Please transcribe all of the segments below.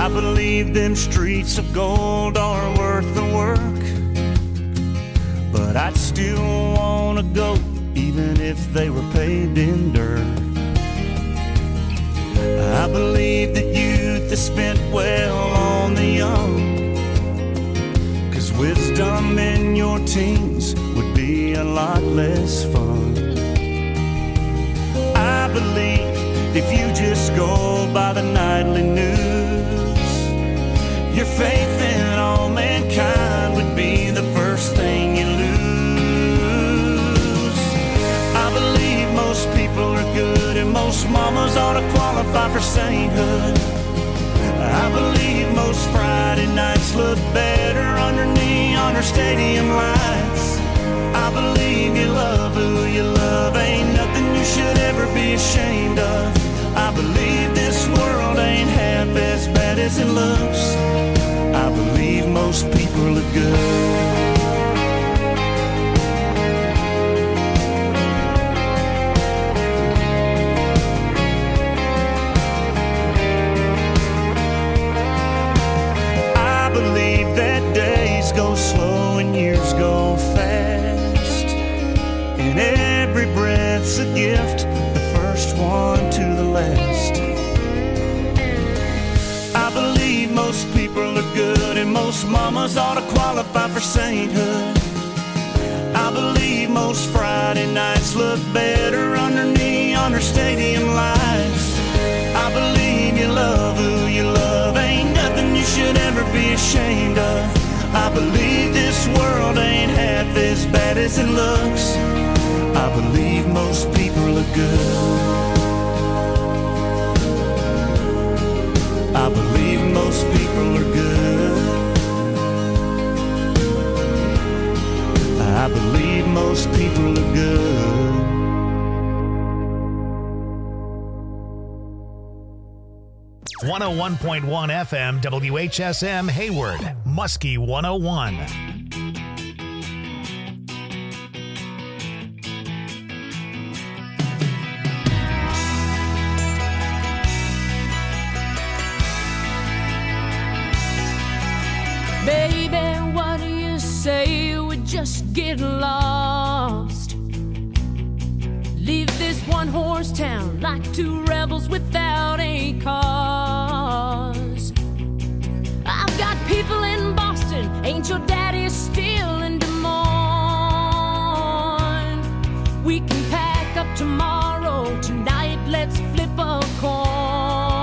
I believe them streets of gold are worth the work, but I'd still want to go even if they were paved in dirt. I believe that youth is spent well on the young, 'cause wisdom in your teens would be a lot less fun. I believe if you just go by the nightly news, your faith in all mankind would be the first thing you lose. I believe most people are good and most mamas ought to qualify for sainthood. I believe most Friday nights look better under neon or stadium lights. I believe you love who you love, ain't nothing you should ever be ashamed of. I believe this world ain't half as bad as it looks. I believe most people are good. I believe that days go slow and years go fast, and every breath's a gift, the first one to the last. I believe most people are good and most mamas ought to qualify for sainthood. I believe most Friday nights look better under neon or stadium lights. I believe you love who you love, ain't nothing you should ever be ashamed of. I believe this world ain't half as bad as it looks. I believe most people are good. I believe most people are good. I believe most people are good. .1 FM WHSM Hayward, Muskie 101. Baby, what do you say we just get lost? Leave this one-horse town like two rebels without a cause. I've got people in Boston, ain't your daddy still in Des Moines? We can pack up tomorrow, tonight let's flip a coin.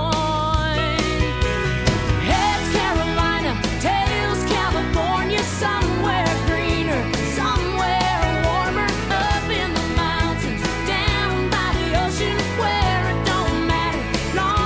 Heads Carolina, tails California, somewhere greener, somewhere warmer, up in the mountains, down by the ocean, where it don't matter, long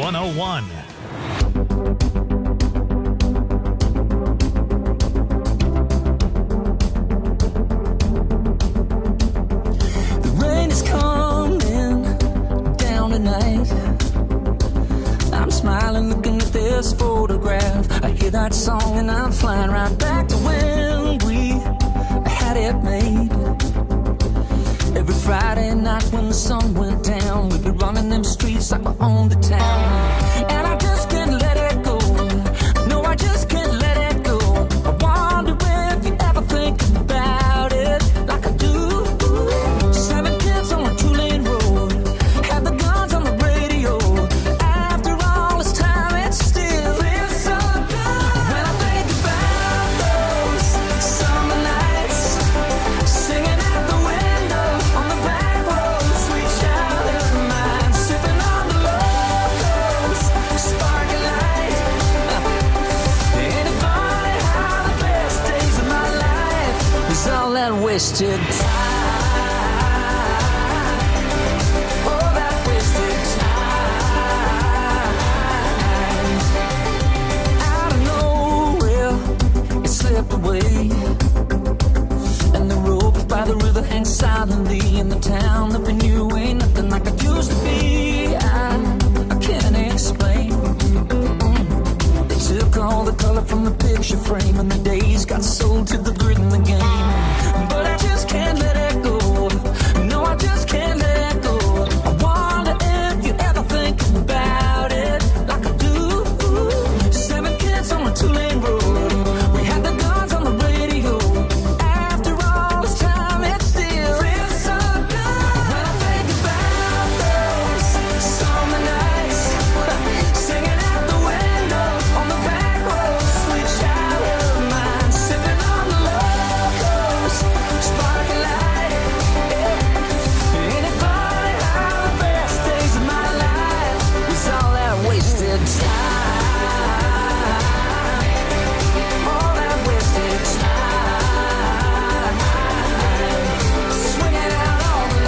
101. The rain is coming down tonight. I'm smiling looking at this photograph. I hear that song and I'm flying right back to when we had it made. Every Friday night when the sun went down, we'd be running them streets like we owned the town. And I just can't let it go. No, I just can't let it go. I wonder if you ever think about it like I do. 7 kids on a 2-lane road, had the guns on the radio. After all this time, it still feels so good. When I think about those summer nights, singing out the window on the back road, sweet childhood of mine, sipping on the locals, sparkling light. Ain't it funny how the best days of my life is all that wasted time? All that wasted time. Out of nowhere, it slipped away, and the rope by the river hangs silently in the town that we knew ain't nothing like it used to be. I can't explain. They took all the color from the picture frame, and the days got sold to the grid and the game. But I just can't let it go. No, I just can't let it go. I wonder if you ever think about it like I do. 7 kids on a 2-lane road, we had the guns on the radio. After all this time, it still feels so good. When I think about those summer nights, singing out the window on the back road, sweet childhood of mine, sipping on the locals, sparkling light. Ain't it funny how the best days of my life is all that wasted time? All that wasted time. Swinging out on the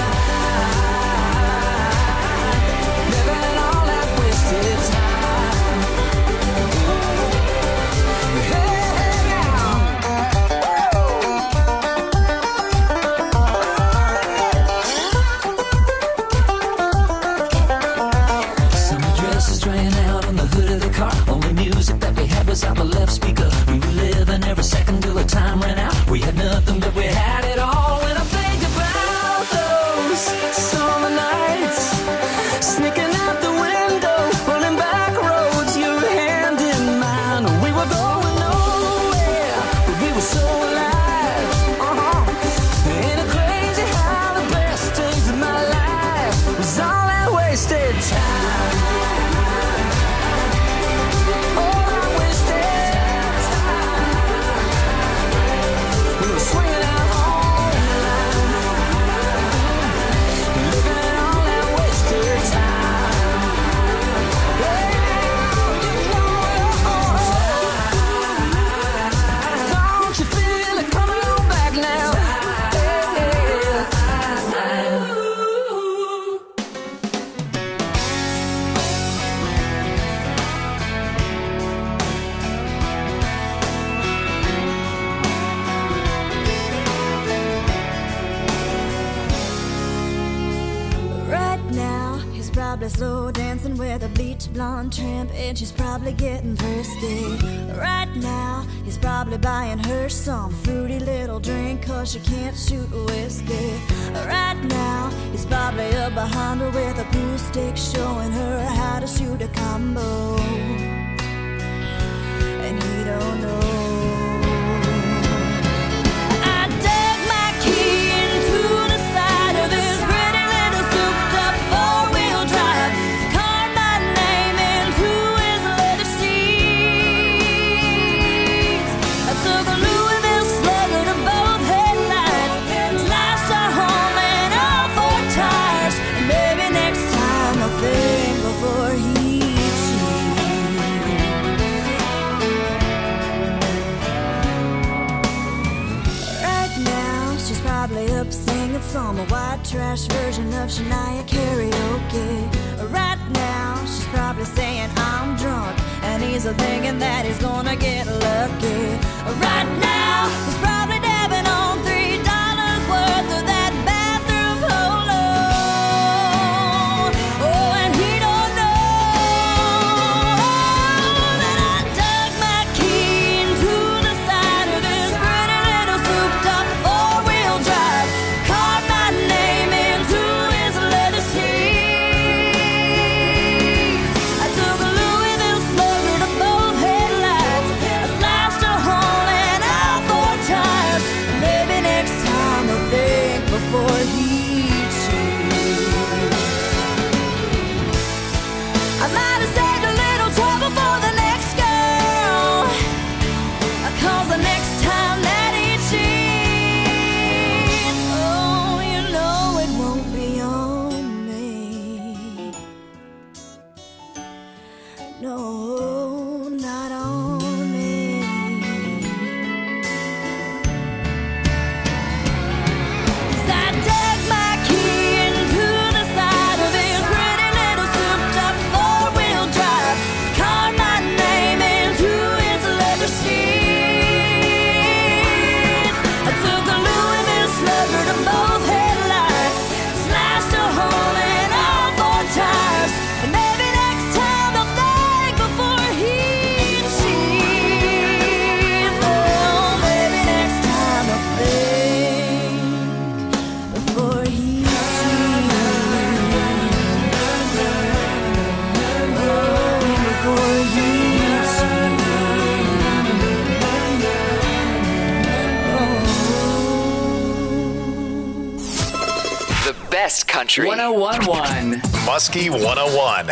line, living all that wasted time. Hey, now. Summer dresses drying out on the hood of the car. Only music that we had was out the left speaker. We were living every second till the time ran out. We had nothing, but we had it all. When I think about those summer nights, sneaking out the window, running back roads, your hand in mine. We were going nowhere, but we were so alive. Ain't it crazy how the best days of my life was all that wasted time? All that wasted time. We were swinging out on the line, living all that wasted time. Don't you feel it coming on back now? Right now, he's probably slow dancing with a bleach blonde tramp, and she's probably getting thirsty. Right now, he's probably buying her some fruity little drink, 'cause she can't shoot whiskey. Right now, he's probably up behind her with a pool stick, showing her how to shoot a combo. And he don't know. I dug my key into the side of his pretty little souped-up four-wheel drive, carved my name into his leather seats. I took a Louisville Slugger to both headlights, slashed a home and all 4 tires. And maybe next time I'll think before he cheats. probably up singing some white trash version of Shania karaoke. Right now, she's probably saying I'm drunk, and he's thinking that he's gonna get lucky. Right now, he's probably dabbing on $3 worth of that bathroom polo. Oh, and he don't know that I dug my key into the side of this pretty little souped-up four-wheel drive, carved my name into his leather seats. I took a Louisville Slugger to both headlights. I slashed a hole in all four tires. Maybe next time I'll think before he cheats. I might have saved a little trouble for the next girl, 'cause the next time that he cheats, oh, you know it won't be on me. No, not on me. 'Cause I dug my key into the side of his pretty little souped-up four-wheel drive, carved my name into his leather seats. I took a Louisville Slugger to both headlights, slashed a hole in all four tires, and maybe next time I'll think before he cheats. Oh, maybe next time I'll think before he cheats. Oh, before he cheats. The best country. 1011. Muskie 101.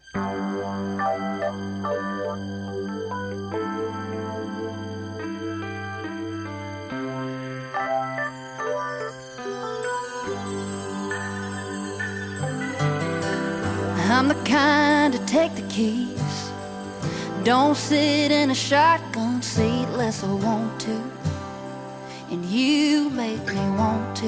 I'm the kind to take the keys, don't sit in a shotgun seat unless I want to, and you make me want to.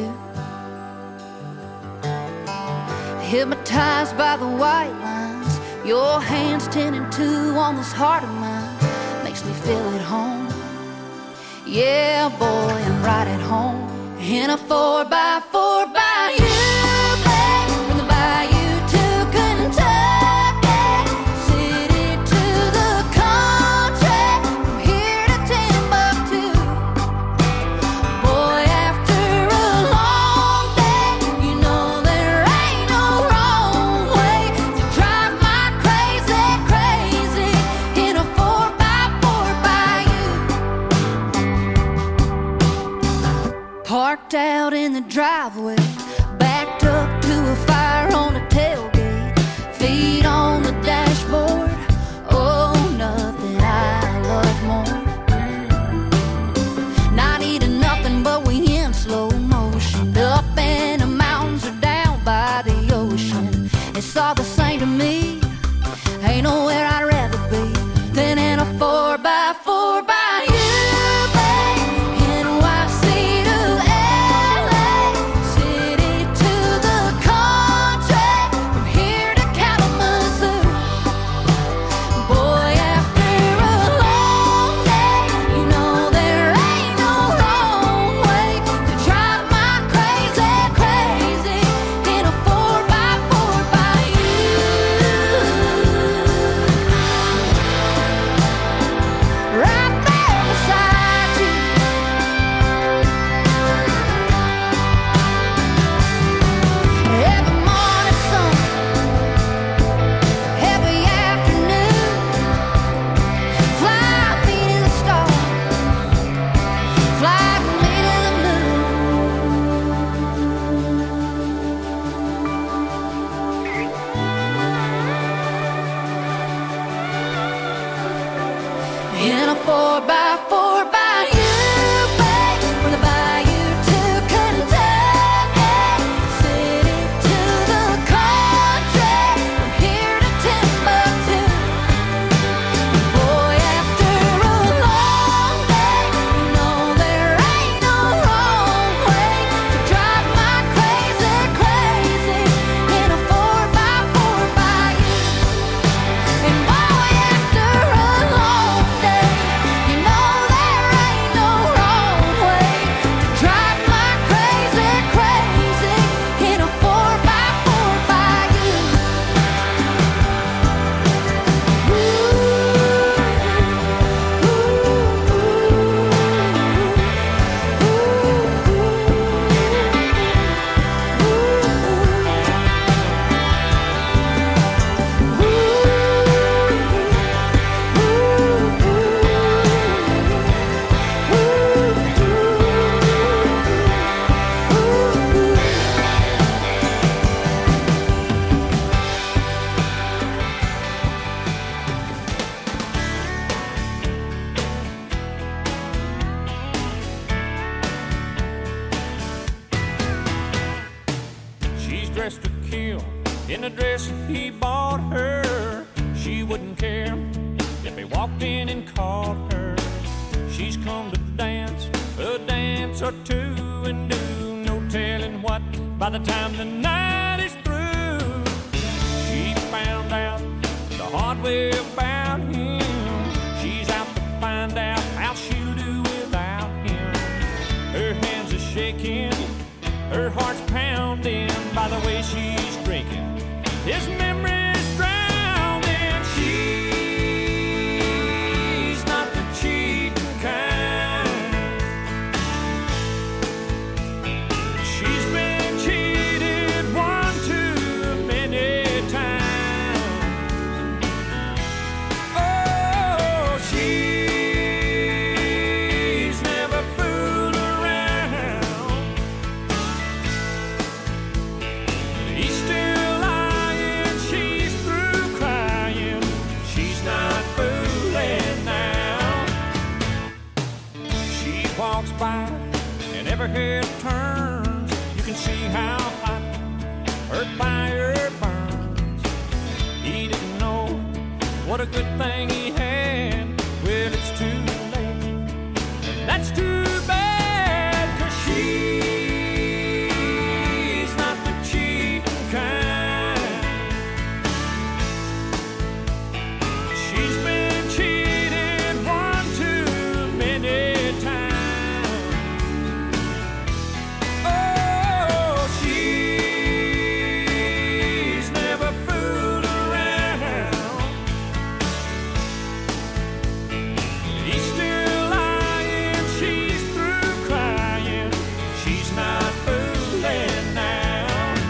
Hypnotized by the white lines, your hands 10 and 2 on this heart of mine, makes me feel at home. Yeah, boy, I'm right at home in a 4x4 by you, babe, from the bayou to Kentucky, city to the country, from here to Timbuktu. Boy, after a long day, you know there ain't no wrong way to drive my crazy, crazy in a 4x4 by you. Parked out in the driveway, backed up to a fire on the tailgate, feet on the dashboard. Oh, nothing I love more. Not eating nothing, but we in slow motion, up in the mountains or down by the ocean. It's all the same to me. Ain't nowhere I'd rather be than in a 4x4 by you, babe. NYC to LA, city to the country, from here to Kalamazoo. dressed to kill in the dress he bought her. She wouldn't care if he walked in and called her. She's come to dance a dance or two and do no telling what by the time the night is through. She found out the hard way about him. She's out to find out how she'll do without him. Her hands are shaking, her heart's pounding by the way she's drinking. His memory's drowning. She's not the cheating kind. She's been cheated one too many times. Oh, she's never fooled around. He's still lying, she's through crying. She's not fooling now. She walks by and every head turns. You can see how hot her fire burns. He didn't know what a good thing he had. Well, it's too late. That's too bad, 'cause she's not the cheating kind. She's been cheated one too many times. Oh, she's never fooled around. He's still lying, she's through crying. She's not fooling now.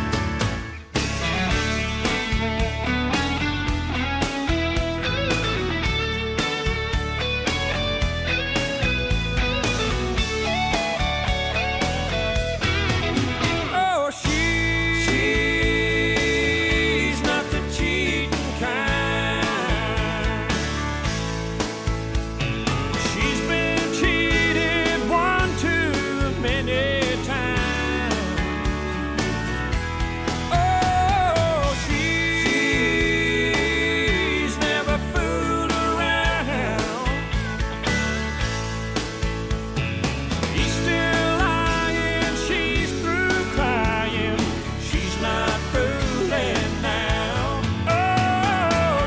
Oh, she's not the cheating kind. She's been cheated one too many times. Oh, she's never fooled around. He's still lying, she's through crying. She's not fooling now. Oh,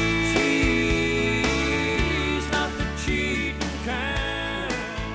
she's not the cheating kind.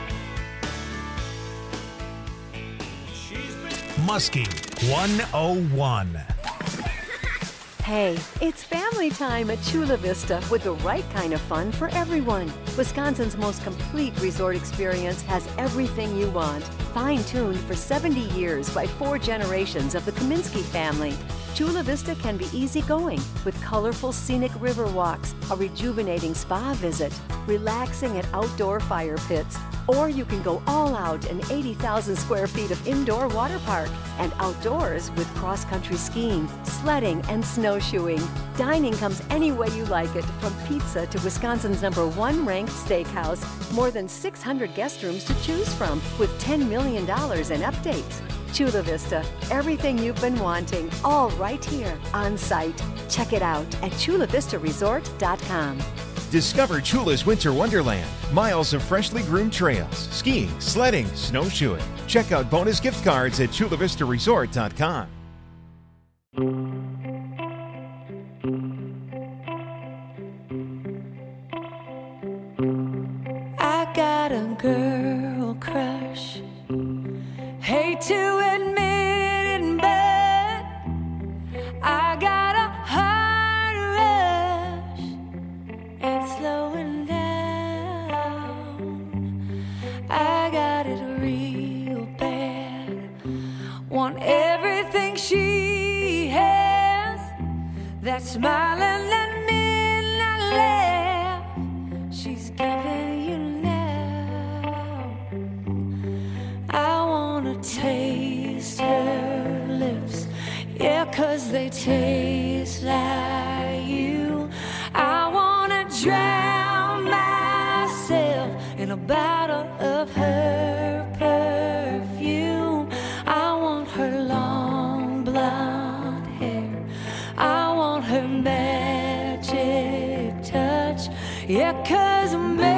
She's been Muskie 101. Hey, it's family time at Chula Vista with the right kind of fun for everyone. Wisconsin's most complete resort experience has everything you want. Fine-tuned for 70 years by 4 generations of the Kaminsky family. Chula Vista can be easygoing with colorful scenic river walks, a rejuvenating spa visit, relaxing at outdoor fire pits, or you can go all out in 80,000 square feet of indoor water park and outdoors with cross-country skiing, sledding, and snowshoeing. Dining comes any way you like it, from pizza to Wisconsin's #1 ranked steakhouse. More than 600 guest rooms to choose from with $10 million in updates. Chula Vista, everything you've been wanting, all right here on site. Check it out at chulavistaresort.com. Discover Chula's Winter Wonderland. Miles of freshly groomed trails, skiing, sledding, snowshoeing. Check out bonus gift cards at chulavistaresort.com. I got a girl crush. Hate to admit it, but I got a heart rush. It's slowing down. I got it real bad. Want everything she has. That smiling and midnight laugh she's giving you now. I wanna taste her lips, yeah, 'cause they taste like you. I wanna drown myself in a bottle of her perfume. I want her long blonde Yeah, 'cause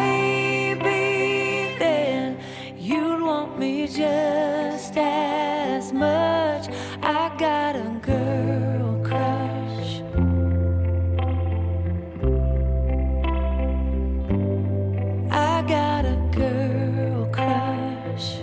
maybe then you'd want me just as much. I got a girl crush. I got a girl crush.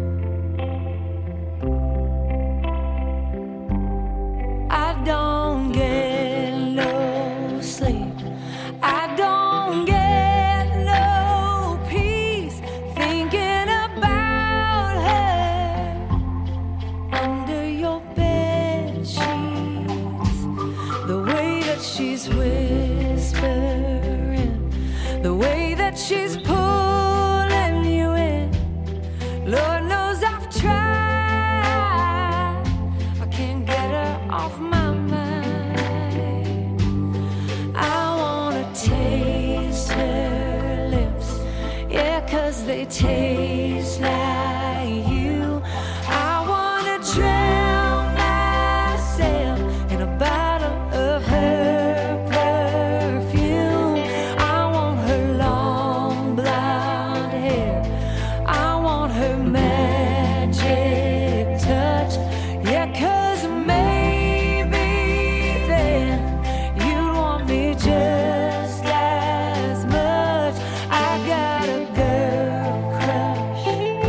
I don't get no sleep. I don't get no peace thinking about her under your bed sheets. The way that she's whispering, the way that she's pulling you in. Lord knows I've tried. I can't get her off my mind. I wanna taste her lips, yeah, 'cause they taste like you. I wanna drown myself in a bottle of her perfume. I want her long blonde hair. I want her magic touch. Yeah, 'cause maybe then you'd want me just as much. I got a girl crush.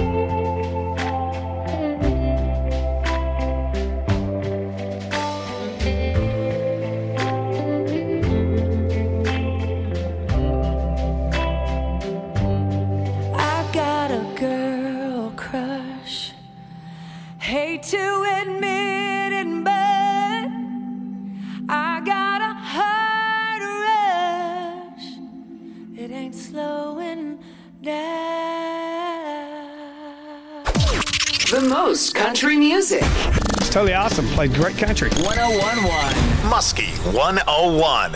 I got a girl crush. Hate to admit it, but I got a heart rush. It ain't slowing down. The most country music. It's totally awesome. Played great country. 1011. Muskie 101.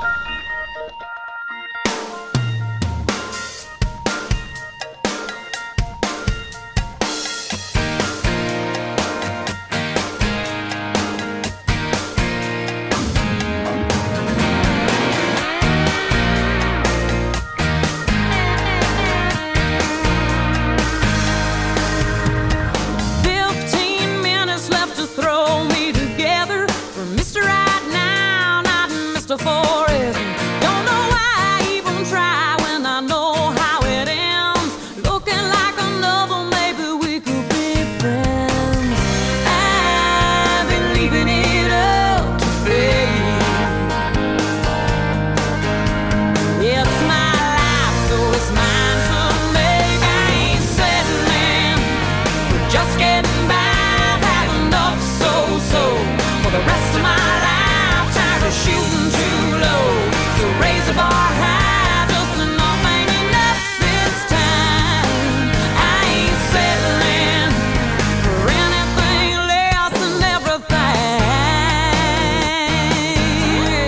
Throw me together from Mr. Right Now, not Mr. Forever. Don't know why I even try when I know how it ends. Looking like another, maybe we could be friends. I've been leaving it up to fate. It's my life, so it's mine to make. I ain't settling for just getting by. For the rest of my life, tired of shooting too low. So raise the bar high, just enough ain't enough this time. I ain't settling for anything less than everything.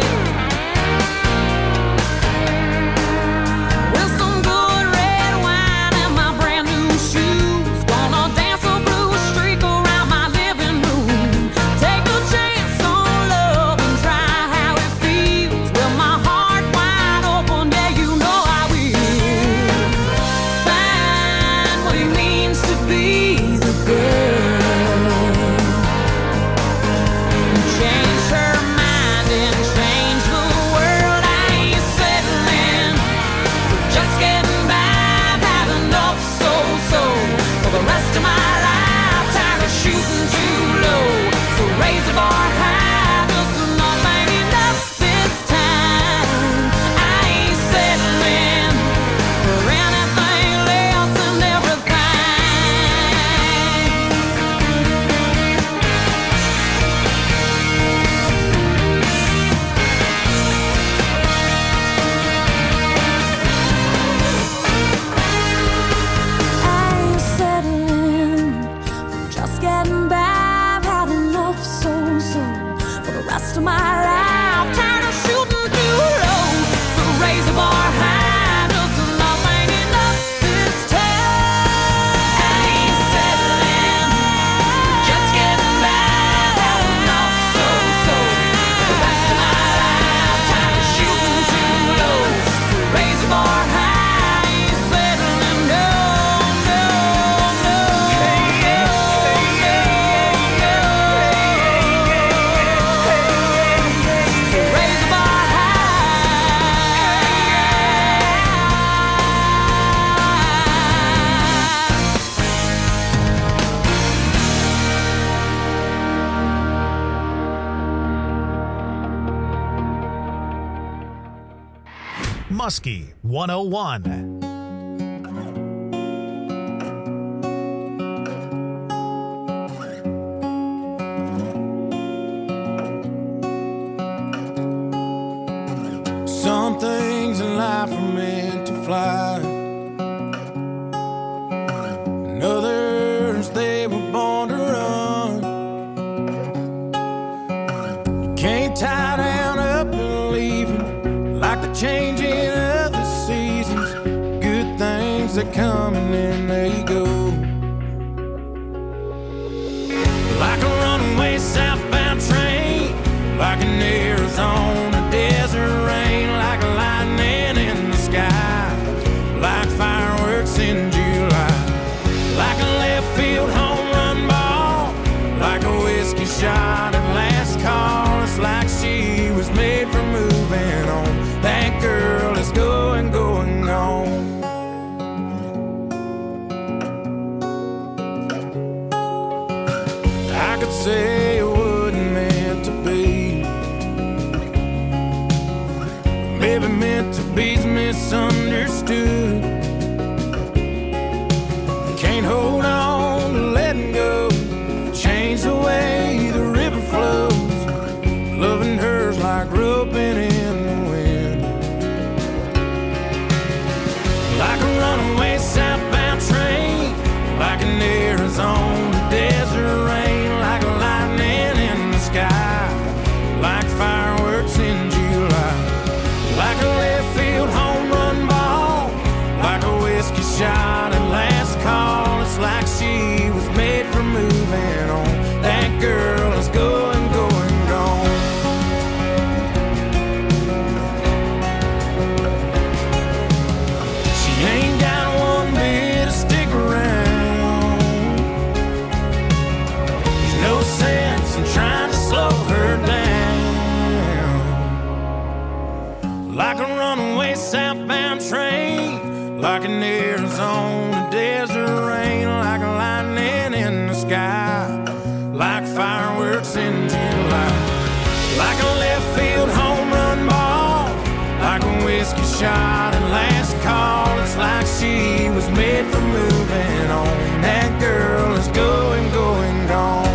With some good red wine and my brand new shoes, gonna dance a blues streak around my living room. Take a chance on love and try how it feels. With my heart wide open, yeah, you know I will. Find what it means to be the girl. Change her mind and change the world. I ain't settling for just getting by. I've had enough, so for the rest of my life, tired of shooting too low. So raise the bar high, just enough ain't enough this time. I ain't settling for anything less than I ain't settling for just getting by. I've had enough, so for the rest of my life, tired of shooting too low. So raise the bar high, just enough ain't enough this time. I ain't settling for just getting by. I've had enough, so for the rest of my life, tired of shooting too low. So raise the bar Muskie 101. Some things in life are meant to fly, and others they were born to run. You can't tie down up and leave them like the changing of the seasons. Good things that come and then they go, like a runaway southbound train, like an Arizona desert rain, like a lightning in the sky, like fireworks in July, like a left field home run ball, like a whiskey shot at last call. It's like she was made for moving on. That girl is going, going, gone. I could say it wasn't meant to be, maybe meant to be's misunderstood. Can't hold on to letting go, change the way the river flows. Loving her's like roping in the wind, like a runaway southbound train, like an Arizona desert rain, like a lightning in the sky, like fireworks in July, like a left field home run ball, like a whiskey shot at last call. It's like she was made for moving on. That girl is going, going, gone. She ain't got one bit to stick around. There's no sense in trying to slow her down, like a runaway southbound train, like an Arizona desert rain, like a lightning in the sky, like fireworks in July, like a left field home run ball, like a whiskey shot at last call. It's like she was made for moving on. That girl is going, going, gone.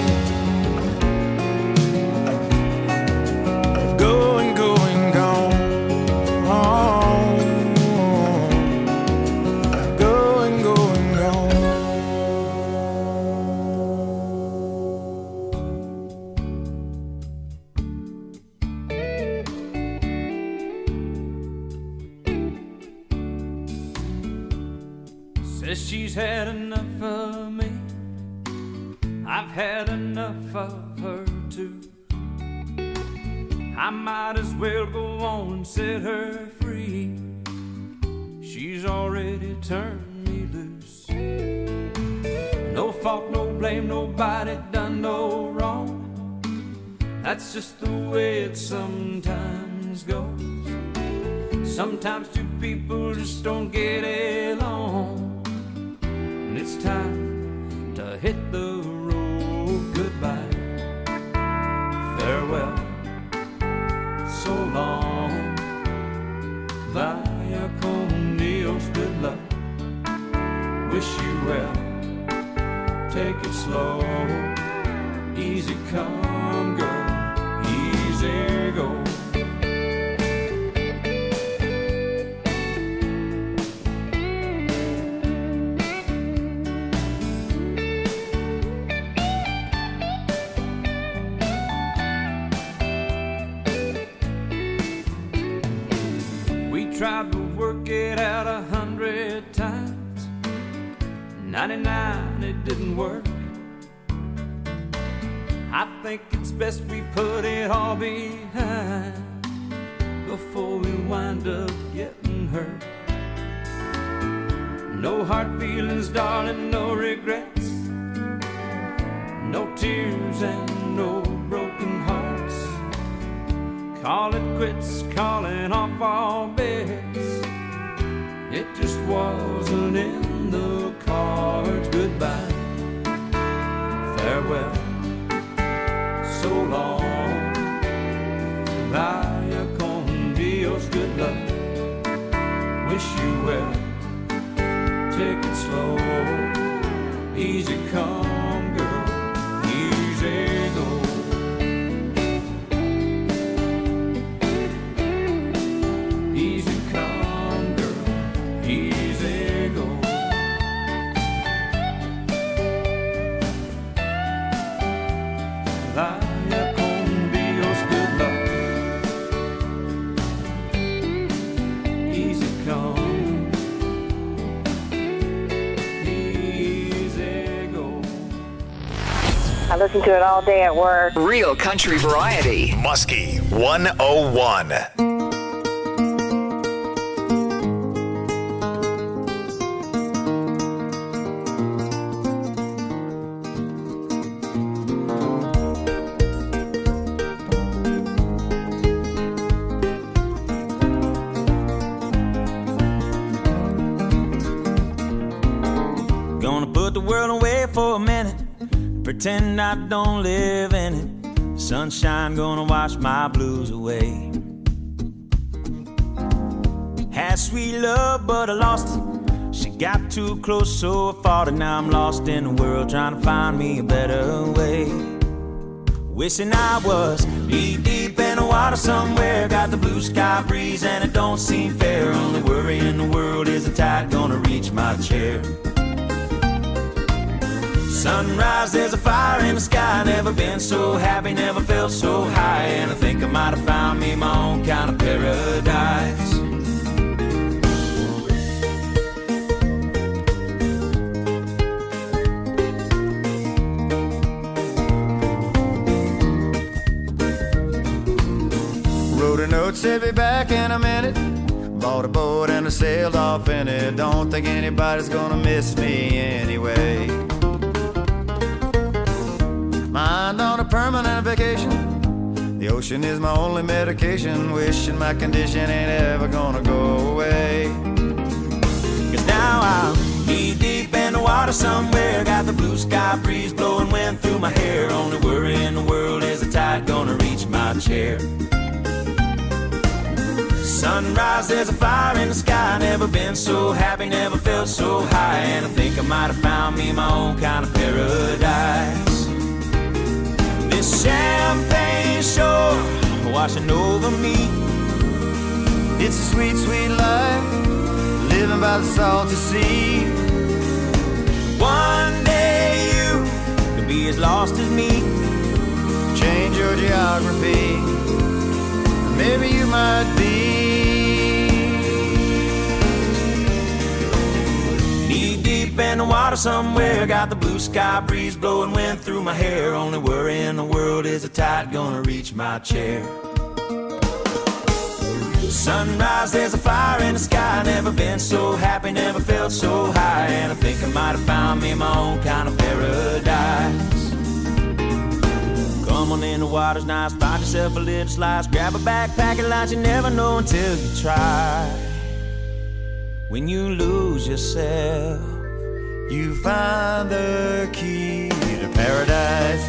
Going, going, gone. Oh, going, going, gone. Says she's had enough of me, I've had enough of her too. I might as well go on and set her free. She's already turned me loose. No fault, no blame, nobody done no wrong. That's just the way it sometimes goes. Sometimes two people just don't get along, and it's time to hit the road. Goodbye, farewell, so long, vaya con Dios, good luck, wish you well, take it slow, easy come girl, easy go. Tried to work it out 100 times, 99 it didn't work. I think it's best we put it all behind before we wind up getting hurt. No hard feelings, darling, no regrets, no tears and no broken hearts. Call it quits, calling off all bets. It just wasn't in the cards. Goodbye, farewell, so long, vaya con Dios, good luck, vaya con Dios, good luck. Easy come, easy go. I listen to it all day at work. Real country variety. Muskie 101. Gonna put the world away for a minute, pretend I don't live in it. Sunshine gonna wash my blues away. Had sweet love, but I lost it. She got too close, so I fought it. Now I'm lost in the world, trying to find me a better way. Wishing I was deep in the water somewhere. Got the blue sky breeze and it don't seem fair. Only worry in the world is the tide gonna reach my chair. Sunrise, there's a fire in the sky. Never been so happy, never felt so high. And I think I might have found me my own kind of paradise. Wrote a note, said be back in a minute. Bought a boat and I sailed off in it. Don't think anybody's gonna miss me anyway. Mind on a permanent vacation. The ocean is my only medication. Wishing my condition ain't ever gonna go away. Cause now I'm deep in the water somewhere. Got the blue sky breeze blowing wind through my hair. Only worry in the world is the tide gonna reach my chair. Sunrise, there's a fire in the sky. Never been so happy, never felt so high. And I think I might have found me my own kind of paradise. This champagne shore washing over me. It's a sweet, sweet life, living by the salty sea. One day you could be as lost as me. Change your geography, maybe you might be. Knee deep in the water somewhere. Got the blue sky breeze blowing wind through my hair. Only worry in the world is the tide gonna reach my chair. Sunrise, there's a fire in the sky. Never been so happy, never felt so high. And I think I might have found me my own kind of paradise. Come on in, the water's nice. Find yourself a little slice. Grab a backpack and lunch. You never know until you try. When you lose yourself, you find the key to paradise.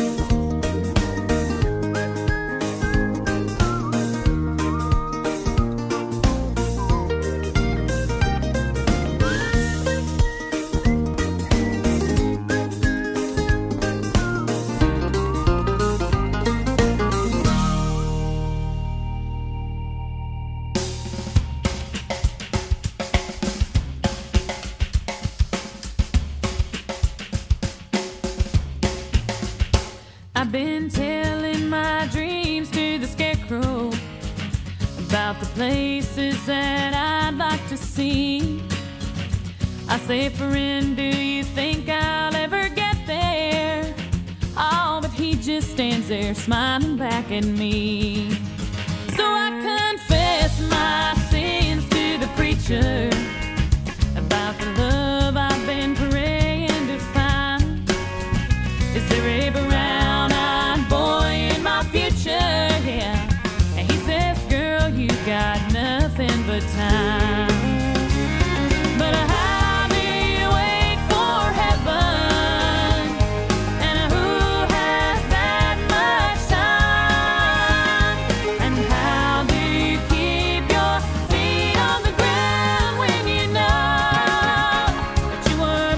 I've been telling my dreams to the scarecrow about the places that I'd like to see. I say, friend, do you think I'll ever get there? Oh, but he just stands there smiling back at me. So I confess my sins to the preacher about the love I've been praying to find. Is there a brown-eyed boy in my future? Yeah. And he says, girl, you got nothing but time. But how do you wait for heaven? And who has that much time? And how do you keep your feet on the ground when you know that you were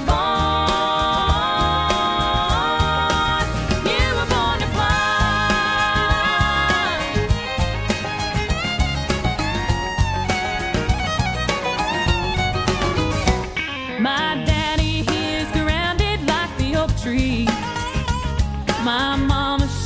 born? You were born to fly. My daddy, he is grounded like the oak tree. My mama,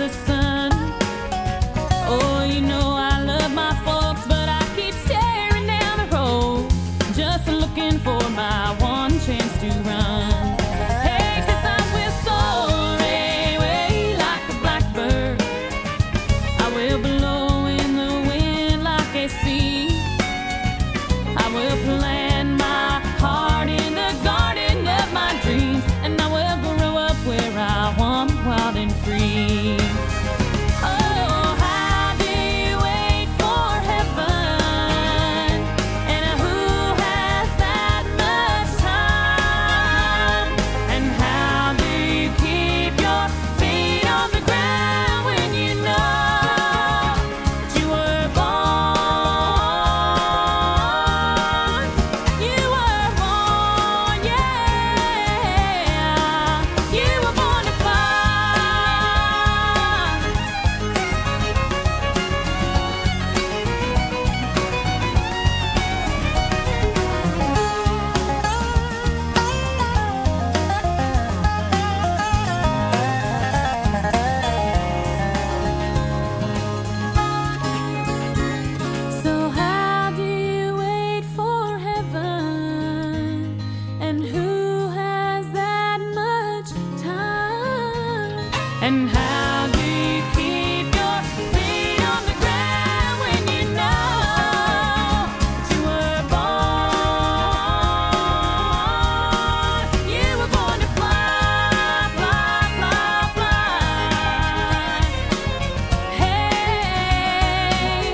the sun. Oh, you know I love my folks, but I keep staring down the road, just looking for my one chance to run. Hey, 'cause I will soar away like a blackbird. I will blow in the wind like a sea. I will plant my heart in the garden of my dreams, and I will grow up where I want, wild and free. Oh, how do you wait for heaven? And who has that much time? And how do you keep your feet on the ground when you know that you were born? You were born, yeah. You were born to fly. So how do you wait for heaven? And who has that much time? And how do you keep your feet on the ground when you know that you were born? You were born to fly, fly, fly, fly. Hey.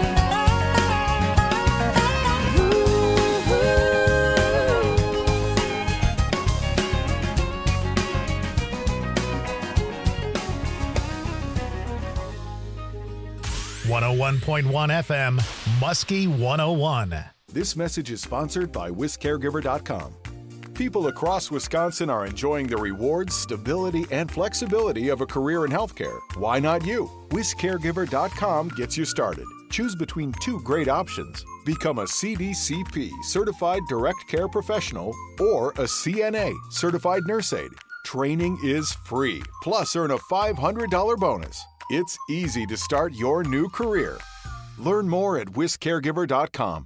Ooh. 101.1 FM, Muskie 101. This message is sponsored by WisCaregiver.com. People across Wisconsin are enjoying the rewards, stability, and flexibility of a career in healthcare. Why not you? WisCaregiver.com gets you started. Choose between two great options. Become a CDCP, Certified Direct Care Professional, or a CNA, Certified Nurse Aide. Training is free, plus earn a $500 bonus. It's easy to start your new career. Learn more at WisCaregiver.com.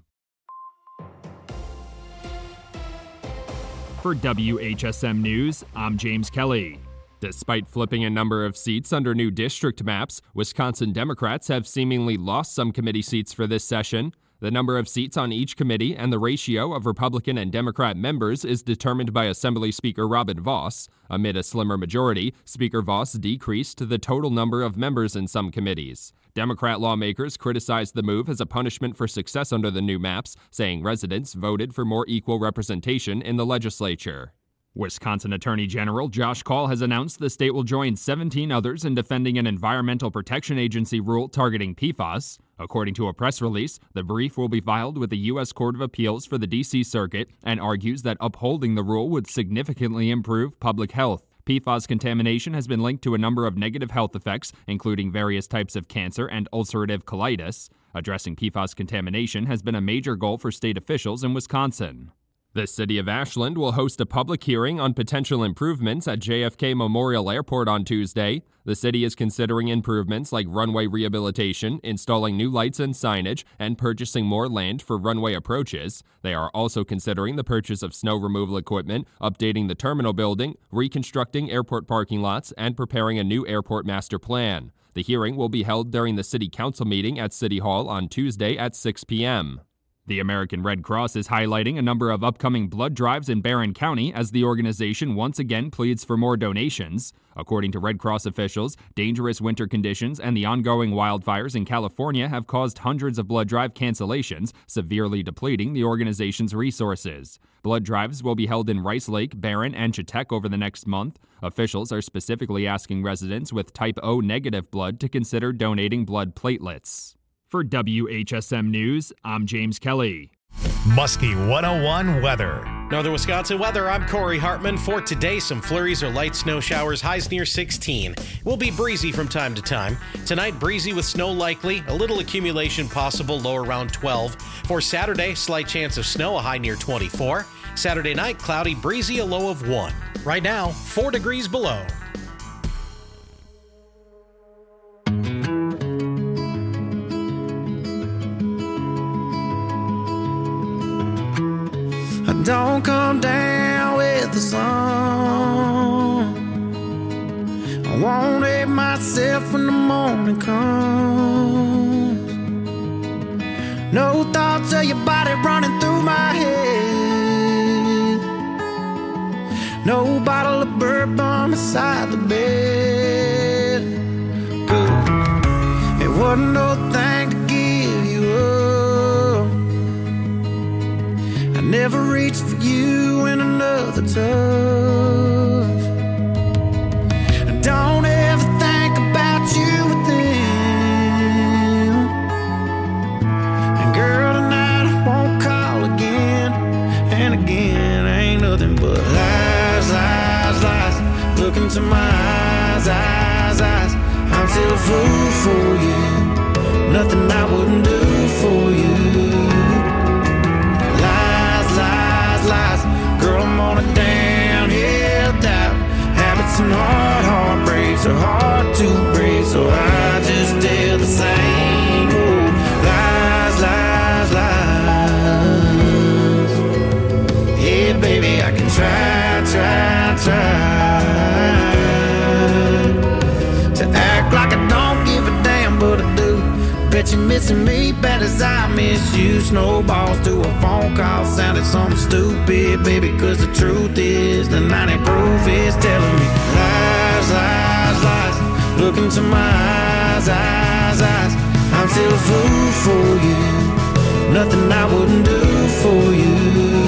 For WHSM News, I'm James Kelly. Despite flipping a number of seats under new district maps, Wisconsin Democrats have seemingly lost some committee seats for this session. The number of seats on each committee and the ratio of Republican and Democrat members is determined by Assembly Speaker Robin Vos. Amid a slimmer majority, Speaker Vos decreased the total number of members in some committees. Democrat lawmakers criticized the move as a punishment for success under the new maps, saying residents voted for more equal representation in the legislature. Wisconsin Attorney General Josh Kaul has announced the state will join 17 others in defending an Environmental Protection Agency rule targeting PFAS. According to a press release, the brief will be filed with the U.S. Court of Appeals for the D.C. Circuit and argues that upholding the rule would significantly improve public health. PFAS contamination has been linked to a number of negative health effects, including various types of cancer and ulcerative colitis. Addressing PFAS contamination has been a major goal for state officials in Wisconsin. The city of Ashland will host a public hearing on potential improvements at JFK Memorial Airport on Tuesday. The city is considering improvements like runway rehabilitation, installing new lights and signage, and purchasing more land for runway approaches. They are also considering the purchase of snow removal equipment, updating the terminal building, reconstructing airport parking lots, and preparing a new airport master plan. The hearing will be held during the city council meeting at City Hall on Tuesday at 6 p.m. The American Red Cross is highlighting a number of upcoming blood drives in Barron County as the organization once again pleads for more donations. According to Red Cross officials, dangerous winter conditions and the ongoing wildfires in California have caused hundreds of blood drive cancellations, severely depleting the organization's resources. Blood drives will be held in Rice Lake, Barron, and Chetek over the next month. Officials are specifically asking residents with type O negative blood to consider donating blood platelets. For WHSM News, I'm James Kelly. Muskie 101 weather. Northern Wisconsin weather, I'm Corey Hartman. For today, some flurries or light snow showers, highs near 16. Will be breezy from time to time. Tonight, breezy with snow likely, a little accumulation possible, low around 12. For Saturday, slight chance of snow, a high near 24. Saturday night, cloudy, breezy, a low of 1. Right now, 4 degrees below. don't come down with the sun. I won't hate myself when the morning comes. No thoughts of your body running through my head. No bottle of bourbon beside the bed. Good. It wasn't no thing to give you up. I never reached for you in another touch. Don't ever think about you with them. And girl, tonight I won't call again. And again, ain't nothing but lies, lies, lies. Look into my eyes, eyes, eyes. I'm still a fool for you. Nothing I wouldn't do for you. Lies, lies, lies. Girl, I'm on a downhill dive. Habits and heartbreaks are hard to break, so I just tell the same. Oh, lies, lies, lies. Yeah, baby, I can try to act like I don't give a damn, but I do. Bet you're missing me bad as I miss you. Snowballs to a phone call sounded something stupid, baby, cause the truth is the 90 proof is telling me lies, lies, lies. Look into my eyes, eyes, eyes. I'm still a fool for you. Nothing I wouldn't do for you.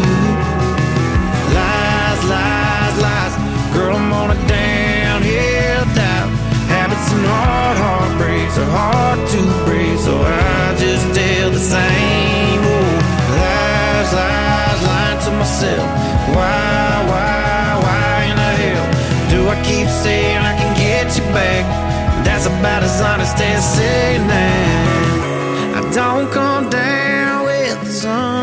Lies, lies, lies. Girl, I'm on a downhill dive. Habits and heartbreaks are hard to break, so I just tell the same. Oh, lies, lies, lying to myself. Why in the hell do I keep saying I can get you back? That's about as honest as saying that I don't come down with the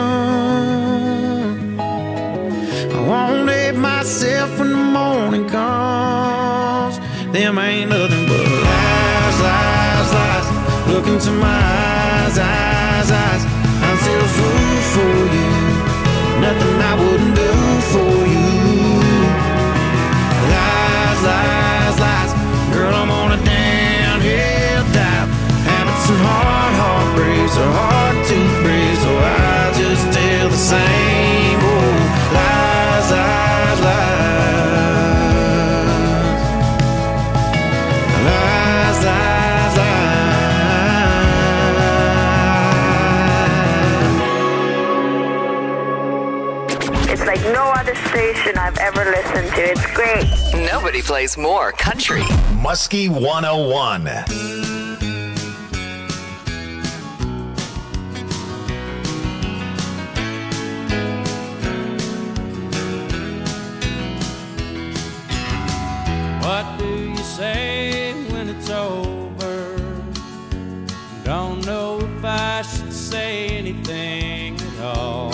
sun. I won't hate myself when the morning comes. Them ain't nothing but lies, lies, lies. Look into my eyes, eyes, eyes. I'm still a fool for you. Nothing I wouldn't do for you. Lies, lies, lies. Girl, I'm on a downhill dive. Habits and heartbreaks are hard to break, so I just tell the same. Oh, lies, lies, lies. Lies, lies, lies. It's like no other station I've ever listened to. It's great. Nobody plays more country. Muskie 101. What do you say when it's over? Don't know if I should say anything at all.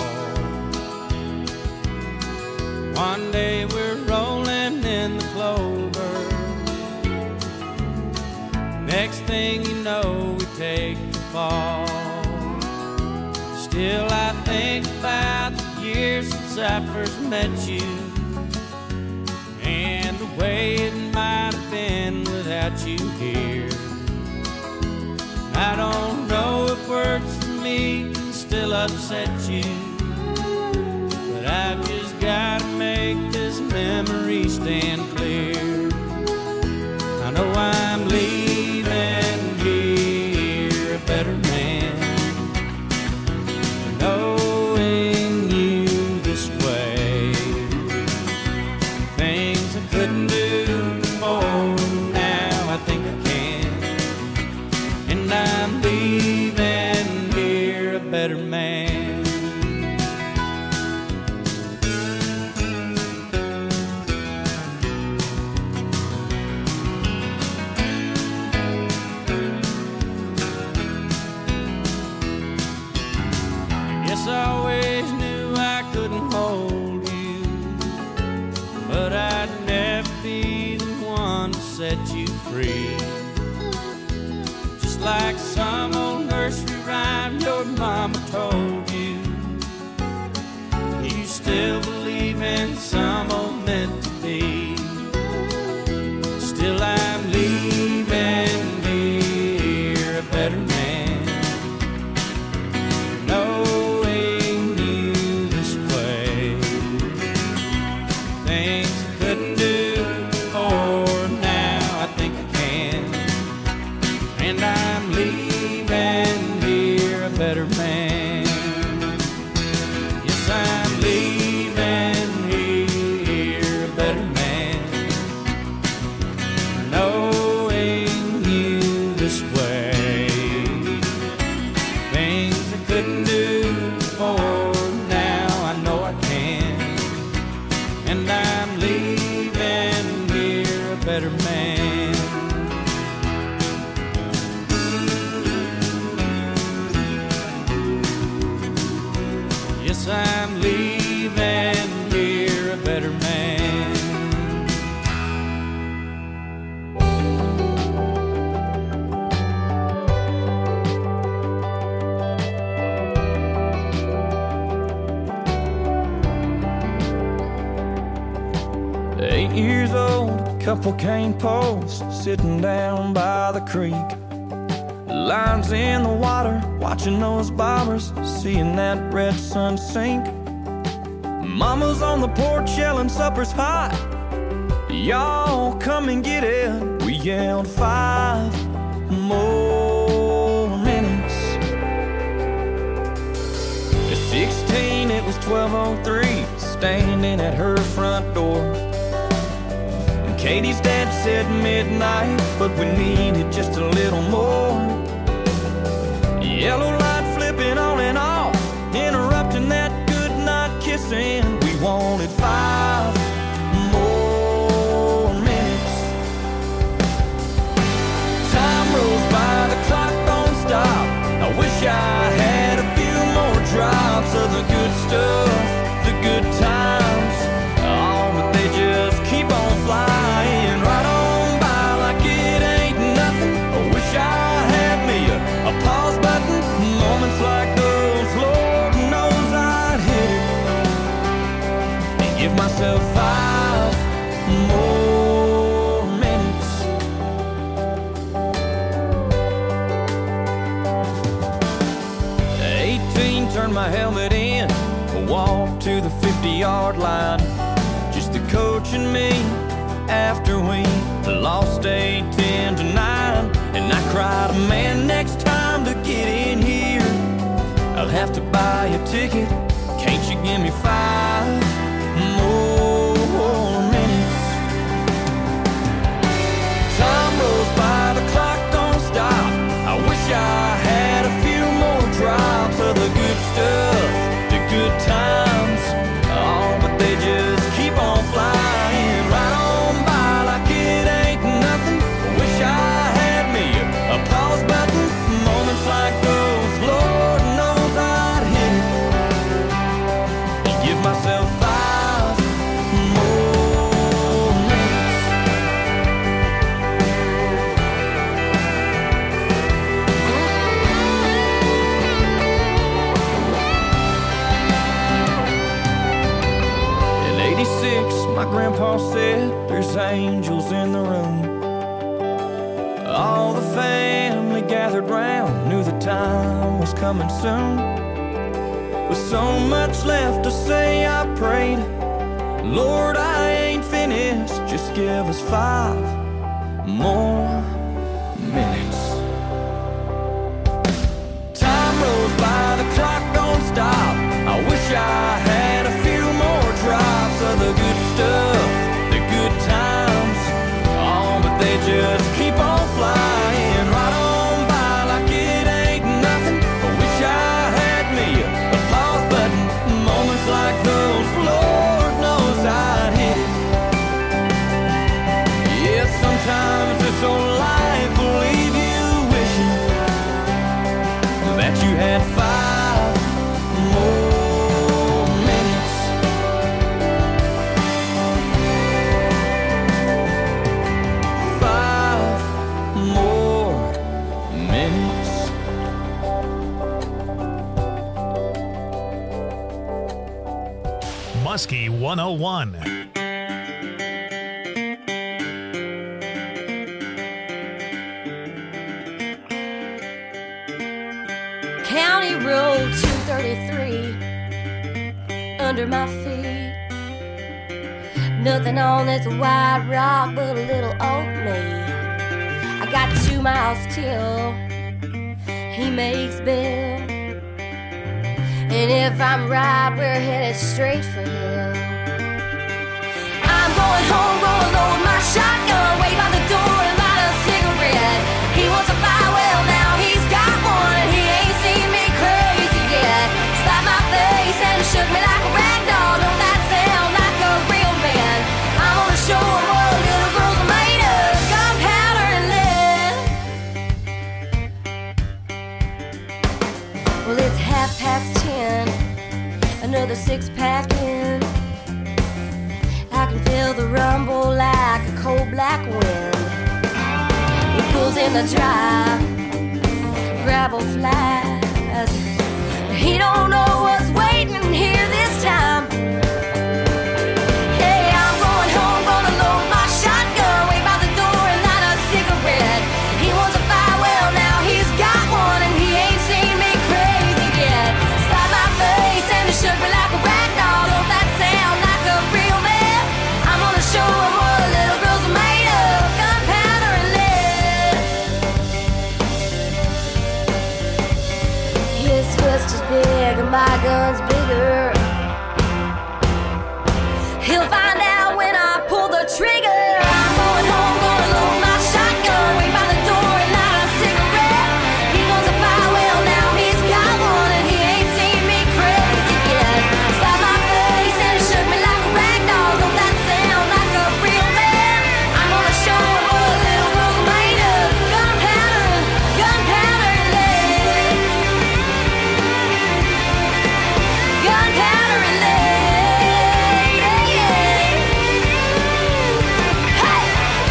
One day we're rolling in the clover. Next thing you know, we take the fall. Still I think about the years since I first met you, and the way it might have been without you here. I don't know if words for me can still upset you, but I've just gotta make this memory stand clear. I know I'm leaving here a better man, knowing you this way. Things I couldn't do before, now I think I can. And I'm leaving here a better man. Yes, I always knew I couldn't hold you, but I'd never be the one to set you free. Just like some old nursery rhyme your mama told you, you still still believe in some old meant to be. Still I'm leaving here a better man, knowing you this way. Things I couldn't do before, now I think I can. And I'm leaving here a better man. Yes, I'm leaving here a better man, knowing you this way. Things I couldn't do before, now I know I can. And I'm leaving here a better man. Yes, I'm leaving here a better man. 8 years old, couple cane posts sitting down by the creek. Lines in the water, watching those bobbers, seeing that red sun sink. Mama's on the porch yelling supper's hot, y'all come and get it. We yelled 5 more minutes. At 16 it was 12:03, standing at her front door. And Katie's dad said midnight, but we needed just a little more. Yellow light flipping on and off, interrupting that good night kissing. We wanted 5 more minutes. Time rolls by, the clock don't stop. I wish I had a few more drops of the good stuff, the good times. Oh, but they just keep on flying right on by like it ain't nothing. I wish I had me a pause button. Moments like those, Lord knows I'd hit it and give myself 5 more minutes. At 18, turned my helmet in, walked to the 50-yard line. Just the coach and me after we lost 8-10-9. And I cried, man, next time to get in here, I'll have to buy a ticket. Can't you give me 5 more minutes? Time rolls by, the clock don't stop. I wish I had a few more drops of the good stuff, the good times. Oh, but they just keep on flying right on by like it ain't nothing. I wish I had me a pause button. Moments like those, Lord knows I'd hit it and give myself 5 more minutes. In '86, my grandpa said there's angels in the room. All the family gathered round, knew the time was coming soon. With so much left to say, I prayed, Lord, I ain't finished, just give us 5 more minutes. Time rolls by, the clock don't stop. I wish I had a few more drops of the good stuff, the good times. Oh, but they just keep on flying right on by like it ain't nothing. I wish I had me a pause button. Moments like those, Lord knows I'd hit it. Yeah, sometimes this old life will leave you wishing that you had 5 more minutes. 5 more minutes. Muskie 101. County Road 233 under my feet. Nothing on this white rock but a little old me. I got 2 miles till he makes bail. And if I'm right, we're headed straight for hell. I'm going home, gonna load my shotgun, wait by the door and light a cigarette. He wants a fire, well now he's got one, and he ain't seen me crazy yet. Slapped my face and shook me like a rag doll. Don't that sound like a real man? I'm gonna show him what little girls are made of, gunpowder and lead. Well, it's 10:30, another 6-pack in. I can feel the rumble like a cold black wind. He pulls in the drive, gravel flies. He don't know what's waiting here this time. Hey, I'm going home, gonna load my shotgun, wait by the door and light a cigarette. He wants a fire, well now he's got one, and he ain't seen me crazy yet. Slap my face and it shook me like a rag doll. Don't that sound like a real man? I'm gonna show him what little girls are made of, gunpowder and lead. His fist is big and my gun's bigger. He'll find out when I pull the trigger. I'm going home, gonna load my shotgun, wait by the door and light a cigarette. He wants a fire, well now he's got one, and he ain't seen me crazy yet. Slap my face and it shook me like a rag doll. Don't that sound like a real man? I'm gonna show him what little girls are made of, gunpowder and lead. Gunpowder and lead, yeah, yeah. Hey!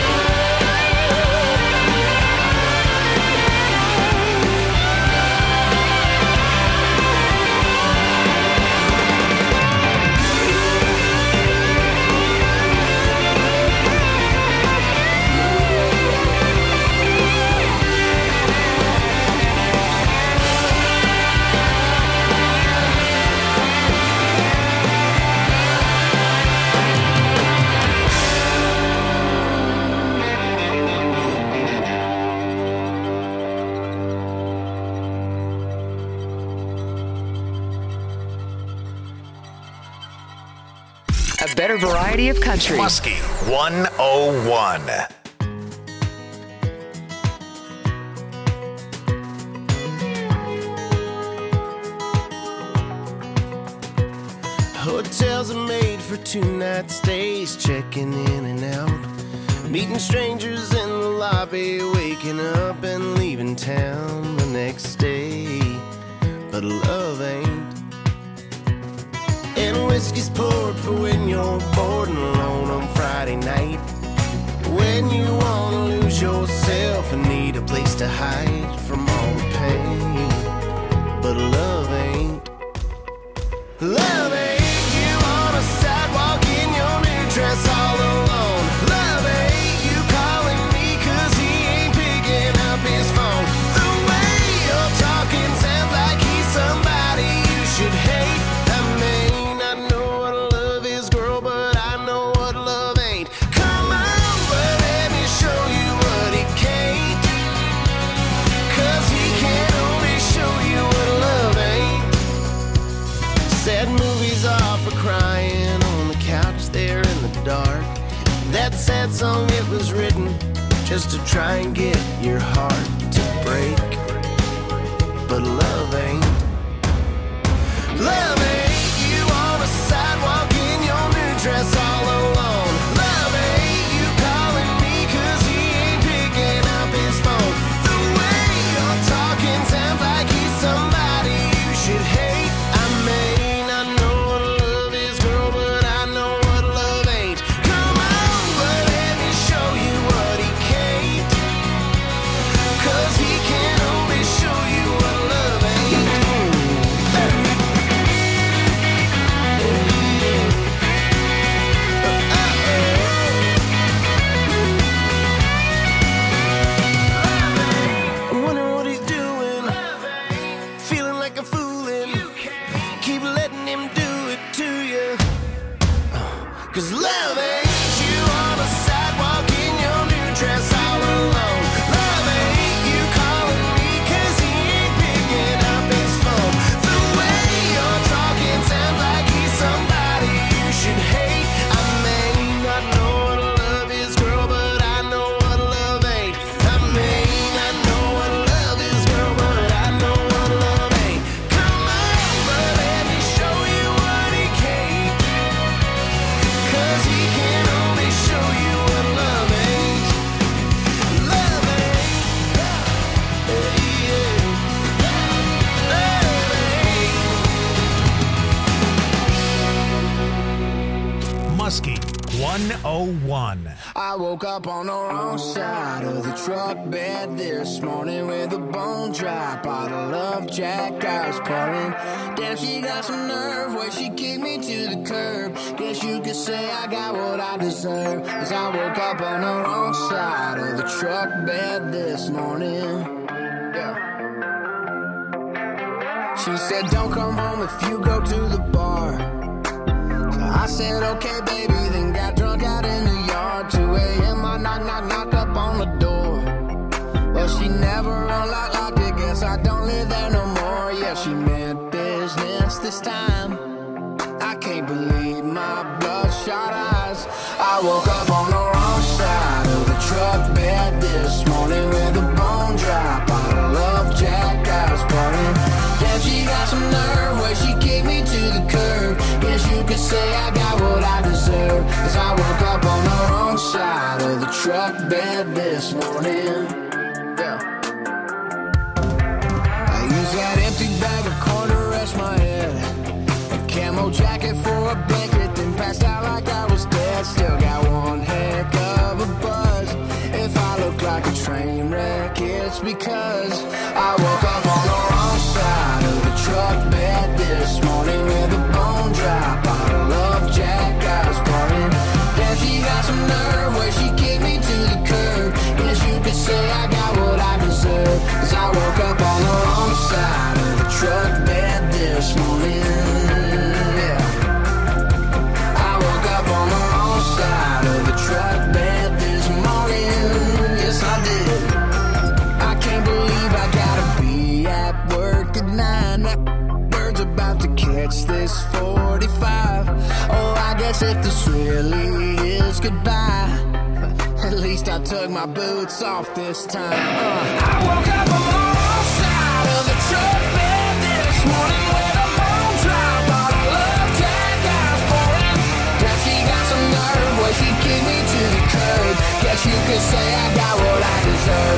A better variety of country. Muskie 101. Hotels are made for 2-night stays, checking in and out, meeting strangers in the lobby, waking up and leaving town the next day. But love ain't. And whiskey's poured for when you're bored and alone on Friday night, when you wanna lose yourself and need a place to hide from all the pain. But love ain't. Love ain't. You on a sidewalk in your new dress all alone. Love ain't. You calling me 'cause he ain't picking up his phone. The way you're talking sounds like he's somebody you should hate. I mean, I know what love is, girl, but I know what love ain't. Come on, but let me show you what he can't. 'Cause he can only show you what love ain't. Sad movies are for crying on the couch there in the dark. That sad song, it was written just to try and get your heart to break. But love ain't. Love ain't. You on a sidewalk in your new dress all alone. Love ain't. You calling me 'cause he ain't picking up his phone. The way you're talking sounds like he's somebody you should hate. I mean, I know what love is, girl, but I know what love ain't. Come on, but let me show you what he can't. 'Cause he can only show you what love ain't. 101. I woke up on the wrong side of the truck bed this morning with a bone dry bottle of Jack I was pouring. Damn, she got some nerve where she kicked me to the curb. Guess you could say I got what I deserve, 'cause I woke up on the wrong side of the truck bed this morning. Yeah. She said don't come home if you go to the bar. So I said okay baby, then got drunk out in the yard. 2 a.m. I knock up on the door. Well, she never unlocked it, guess I don't live there no more. Yeah, she meant business this time. I can't believe my bloodshot eyes. I woke up on the wrong side of the truck bed this morning with a bone dry bottle of Jack I was pouring. Damn, she got some nerve where she kicked me to the curb. Guess you could say I got what I deserve, 'cause I woke up on the wrong side of the truck bed this morning. Yeah. I used that empty bag of corn to rest my head, a camo jacket for a blanket, then passed out like I was dead. Still got one heck of a buzz. If I look like a train wreck, it's because I woke up on the wrong side of the truck bed this morning with a bone dry bottle of Jack I was pouring. Damn, she got some nerve where she kicked me to the curb. Guess you could say I got what I deserve, 'cause I woke up on the wrong side of the truck bed this morning. Yeah. I woke up on the wrong side of the truck bed this morning. Yes, I did. I can't believe I gotta be at work at 9. That bird's about to catch this 45. Oh, I guess if this really is goodbye, at least I took my boots off this time. I woke up on the wrong side of the truck bed this morning with a bone dry bottle of Jack I was pouring. Now she got some nerve where she kicked me to the curb. Guess you could say I got what I deserve.